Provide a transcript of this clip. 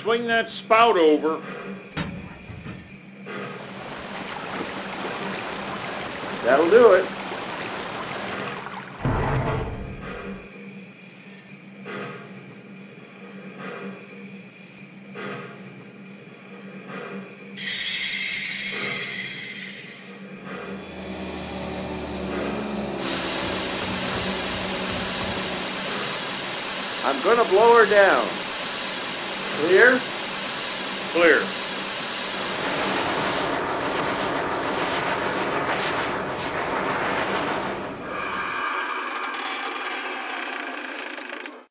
swing that spout over. That'll do it. I'm going to blow her down. Clear? Clear.